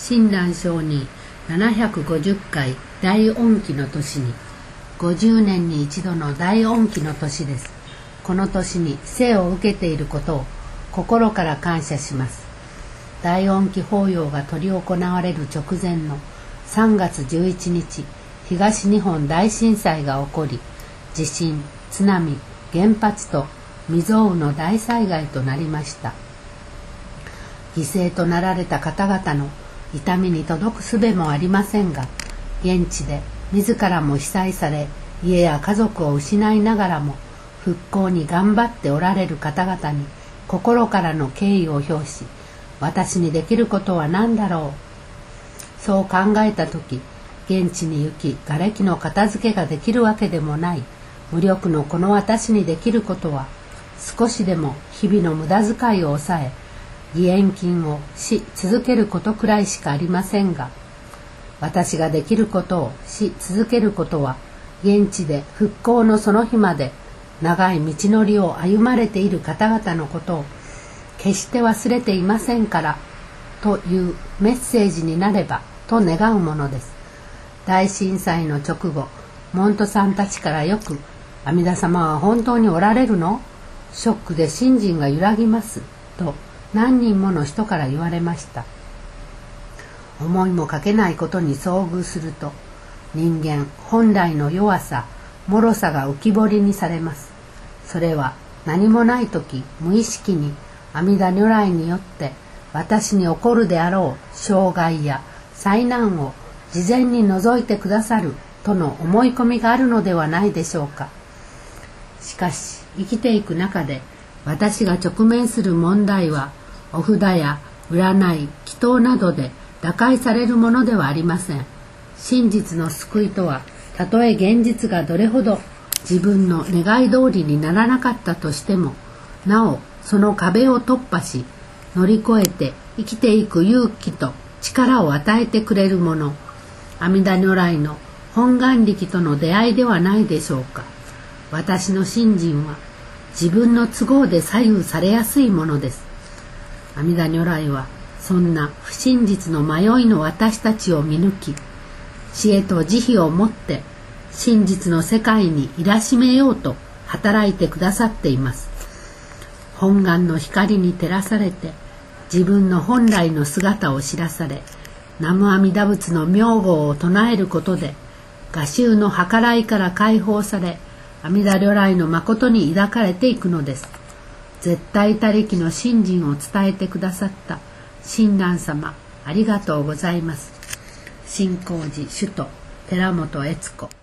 親鸞聖人750回大恩期の年に、50年に一度の大恩期の年です。この年に生を受けていることを心から感謝します。大恩期法要が執り行われる直前の3月11日、東日本大震災が起こり、地震、津波、原発と未曾有の大災害となりました。犠牲となられた方々の痛みに届く術もありませんが、現地で自らも被災され、家や家族を失いながらも復興に頑張っておられる方々に心からの敬意を表し、私にできることは何だろう。そう考えたとき、現地に行き、瓦礫の片付けができるわけでもない無力のこの私にできることは、少しでも日々の無駄遣いを抑え、義援金をし続けることくらいしかありませんが、私ができることをし続けることは、現地で復興のその日まで長い道のりを歩まれている方々のことを決して忘れていませんからというメッセージになればと願うものです。大震災の直後、門徒さんたちからよく、阿弥陀様は本当におられるの？ショックで信心が揺らぎますと何人もの人から言われました。思いもかけないことに遭遇すると、人間本来の弱さ、脆さが浮き彫りにされます。それは何もないとき無意識に阿弥陀如来によって私に起こるであろう障害や災難を事前に除いてくださるとの思い込みがあるのではないでしょうか。しかし生きていく中で私が直面する問題はお札や占い、祈祷などで打開されるものではありません。真実の救いとは、たとえ現実がどれほど自分の願い通りにならなかったとしても、なおその壁を突破し乗り越えて生きていく勇気と力を与えてくれるもの、阿弥陀如来の本願力との出会いではないでしょうか。私の信心は自分の都合で左右されやすいものです。阿弥陀如来はそんな不真実の迷いの私たちを見抜き、知恵と慈悲をもって真実の世界にいらしめようと働いてくださっています。本願の光に照らされて自分の本来の姿を知らされ、南無阿弥陀仏の名号を唱えることで我習の計らいから解放され、阿弥陀如来の誠に抱かれていくのです。絶対他力の信心を伝えてくださった親鸞様、ありがとうございます。真光寺首都寺本悦子。